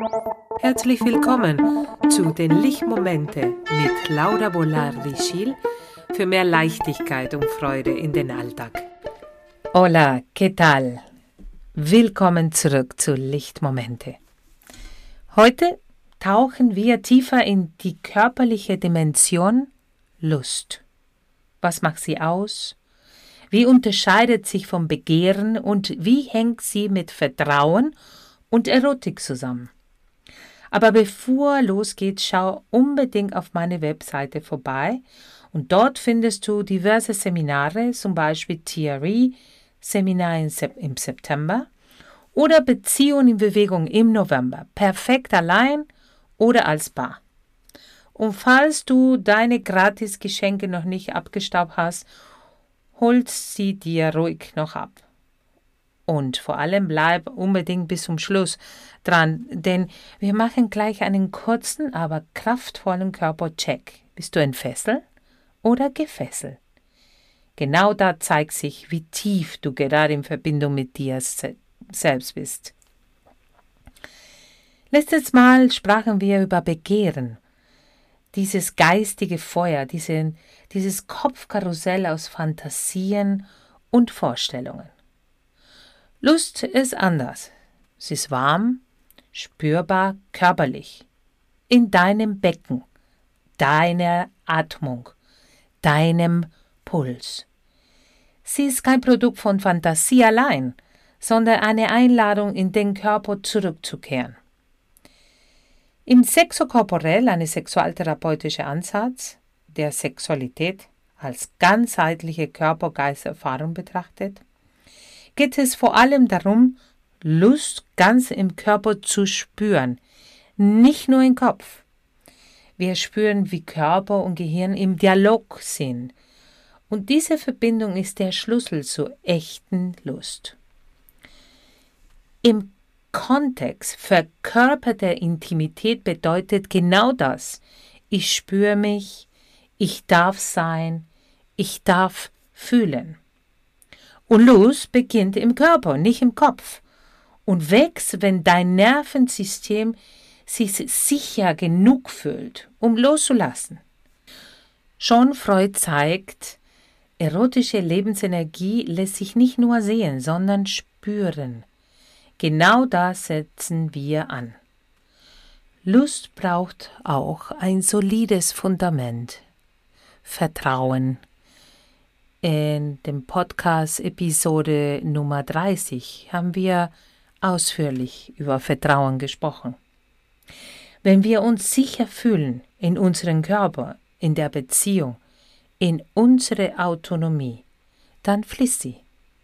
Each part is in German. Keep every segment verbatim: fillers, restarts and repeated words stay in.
Herzlich willkommen zu den Lichtmomente mit Laura Bolardi-Schil für mehr Leichtigkeit und Freude in den Alltag. Hola, ¿qué tal? Willkommen zurück zu Lichtmomente. Heute tauchen wir tiefer in die körperliche Dimension Lust. Was macht sie aus? Wie unterscheidet sich vom Begehren und wie hängt sie mit Vertrauen und Erotik zusammen? Aber bevor losgeht, schau unbedingt auf meine Webseite vorbei und dort findest du diverse Seminare, zum Beispiel T R E-Seminar im September oder Beziehung in Bewegung im November, perfekt allein oder als Paar. Und falls du deine Gratis-Geschenke noch nicht abgestaubt hast, holt sie dir ruhig noch ab. Und vor allem bleib unbedingt bis zum Schluss dran, denn wir machen gleich einen kurzen, aber kraftvollen Körpercheck. Bist du entfesselt oder gefesselt? Genau da zeigt sich, wie tief du gerade in Verbindung mit dir se- selbst bist. Letztes Mal sprachen wir über Begehren. Dieses geistige Feuer, diese, dieses Kopfkarussell aus Fantasien und Vorstellungen. Lust ist anders. Sie ist warm, spürbar, körperlich. In deinem Becken, deiner Atmung, deinem Puls. Sie ist kein Produkt von Fantasie allein, sondern eine Einladung, in den Körper zurückzukehren. Im Sexokorporell, ein sexualtherapeutischer Ansatz, der Sexualität als ganzheitliche Körper-Geist-Erfahrung betrachtet, geht es vor allem darum, Lust ganz im Körper zu spüren, nicht nur im Kopf. Wir spüren, wie Körper und Gehirn im Dialog sind. Und diese Verbindung ist der Schlüssel zur echten Lust. Im Kontext verkörperter Intimität bedeutet genau das. Ich spüre mich, ich darf sein, ich darf fühlen. Und Lust beginnt im Körper, nicht im Kopf. Und wächst, wenn dein Nervensystem sich sicher genug fühlt, um loszulassen. John Freud zeigt, erotische Lebensenergie lässt sich nicht nur sehen, sondern spüren. Genau das setzen wir an. Lust braucht auch ein solides Fundament. Vertrauen. In dem Podcast Episode Nummer dreißig haben wir ausführlich über Vertrauen gesprochen. Wenn wir uns sicher fühlen in unserem Körper, in der Beziehung, in unserer Autonomie, dann fließt sie.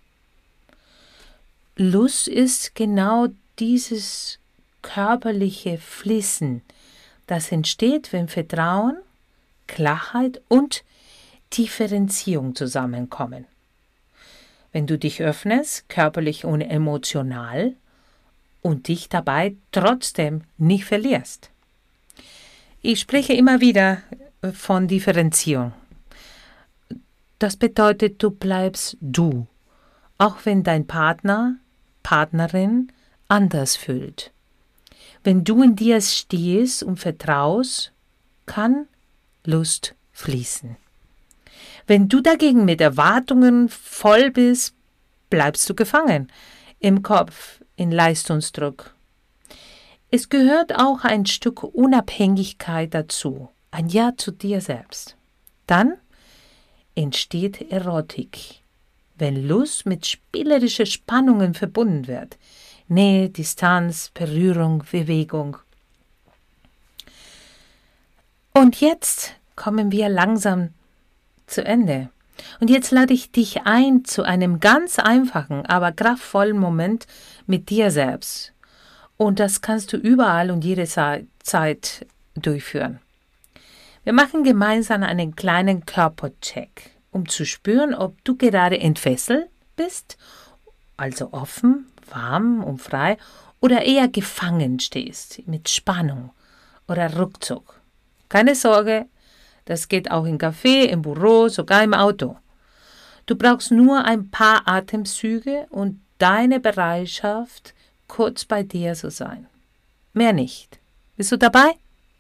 Lust ist genau dieses körperliche Fließen, das entsteht, wenn Vertrauen, Klarheit und Differenzierung zusammenkommen. Wenn du dich öffnest, körperlich und emotional, und dich dabei trotzdem nicht verlierst. Ich spreche immer wieder von Differenzierung. Das bedeutet, du bleibst du, auch wenn dein Partner, Partnerin anders fühlt. Wenn du in dir stehst und vertraust, kann Lust fließen. Wenn du dagegen mit Erwartungen voll bist, bleibst du gefangen, im Kopf, in Leistungsdruck. Es gehört auch ein Stück Unabhängigkeit dazu, ein Ja zu dir selbst. Dann entsteht Erotik, wenn Lust mit spielerischen Spannungen verbunden wird. Nähe, Distanz, Berührung, Bewegung. Und jetzt kommen wir langsam zu Ende. Und jetzt lade ich dich ein zu einem ganz einfachen, aber kraftvollen Moment mit dir selbst. Und das kannst du überall und jede Zeit durchführen. Wir machen gemeinsam einen kleinen Körpercheck, um zu spüren, ob du gerade entfesselt bist, also offen, warm und frei, oder eher gefangen stehst, mit Spannung oder Rückzug. Keine Sorge, das geht auch im Café, im Büro, sogar im Auto. Du brauchst nur ein paar Atemzüge und deine Bereitschaft, kurz bei dir zu sein. mehr nicht. Bist du dabei?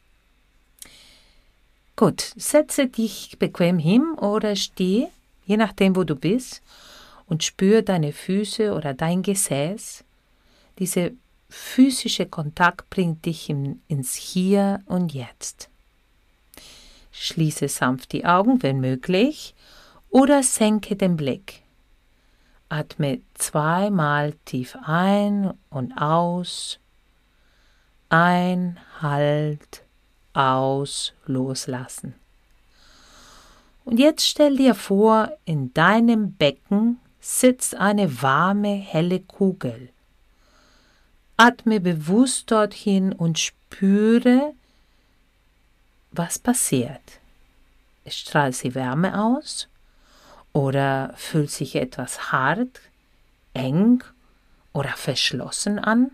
Gut, setze dich bequem hin oder steh, je nachdem, wo du bist, und spür deine Füße oder dein Gesäß. Dieser physische Kontakt bringt dich in, ins Hier und Jetzt. Schließe sanft die Augen, wenn möglich, oder senke den Blick. Atme zweimal tief ein und aus. Ein, halt, aus, loslassen. Und jetzt stell dir vor, in deinem Becken sitzt eine warme, helle Kugel. Atme bewusst dorthin und spüre, was passiert. Strahlt sie Wärme aus oder fühlt sich etwas hart, eng oder verschlossen an?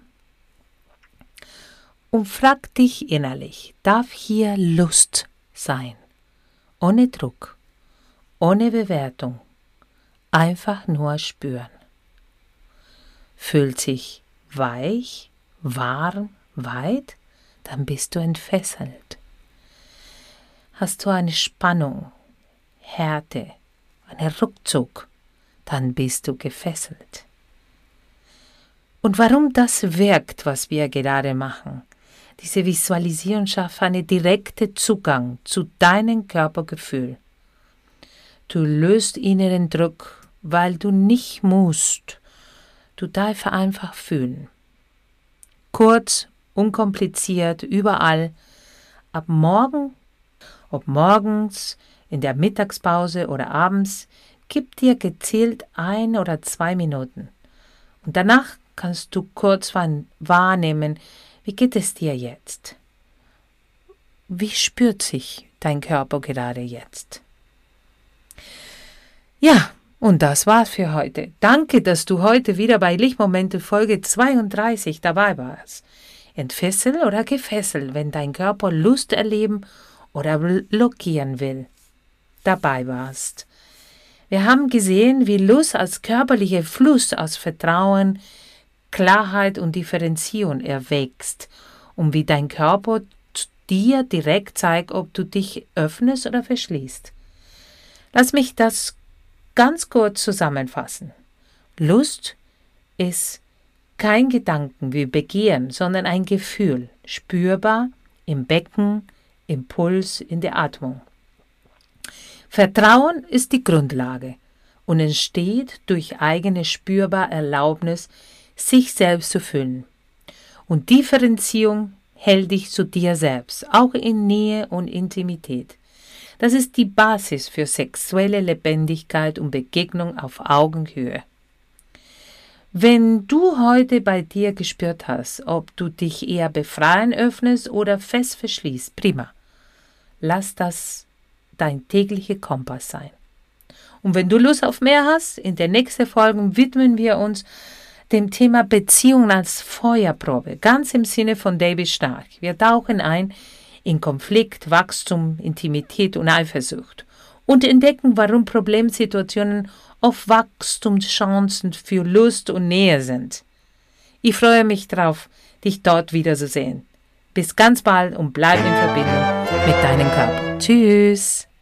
Und frag dich innerlich, darf hier Lust sein? Ohne Druck, ohne Bewertung, einfach nur spüren. Fühlt sich weich, warm, weit, dann bist du entfesselt. Hast du eine Spannung, Härte, einen Rückzug, dann bist du gefesselt. Und warum das wirkt, was wir gerade machen? Diese Visualisierung schafft einen direkten Zugang zu deinem Körpergefühl. Du löst inneren Druck, weil du nicht musst. Du darfst einfach fühlen. Kurz, unkompliziert, überall. Ab morgen, ob morgens, in der Mittagspause oder abends, gib dir gezielt ein oder zwei Minuten. Und danach kannst du kurz wahrnehmen, wie geht es dir jetzt? Wie spürt sich dein Körper gerade jetzt? Ja, und das war's für heute. Danke, dass du heute wieder bei Lichtmomente Folge zweiunddreißig dabei warst. Entfesseln oder gefesselt, wenn dein Körper Lust erleben oder blockieren will, dabei warst. Wir haben gesehen, wie Lust als körperlicher Fluss aus Vertrauen, Klarheit und Differenzierung erwächst und wie dein Körper dir direkt zeigt, ob du dich öffnest oder verschließt. Lass mich das ganz kurz zusammenfassen. Lust ist kein Gedanken wie Begehren, sondern ein Gefühl, spürbar im Becken, im Puls, in der Atmung. Vertrauen ist die Grundlage und entsteht durch eigene spürbare Erlaubnis, sich selbst zu fühlen. Und Differenzierung hält dich zu dir selbst, auch in Nähe und Intimität. Das ist die Basis für sexuelle Lebendigkeit und Begegnung auf Augenhöhe. Wenn du heute bei dir gespürt hast, ob du dich eher befreien öffnest oder fest verschließt, prima. Lass das dein täglicher Kompass sein. Und wenn du Lust auf mehr hast, in der nächsten Folge widmen wir uns dem Thema Beziehungen als Feuerprobe, ganz im Sinne von David Stark. Wir tauchen ein in Konflikt, Wachstum, Intimität und Eifersucht und entdecken, warum Problemsituationen oft Wachstumschancen für Lust und Nähe sind. Ich freue mich drauf, dich dort wiederzusehen. Bis ganz bald und bleib in Verbindung mit deinem Körper. Tschüss!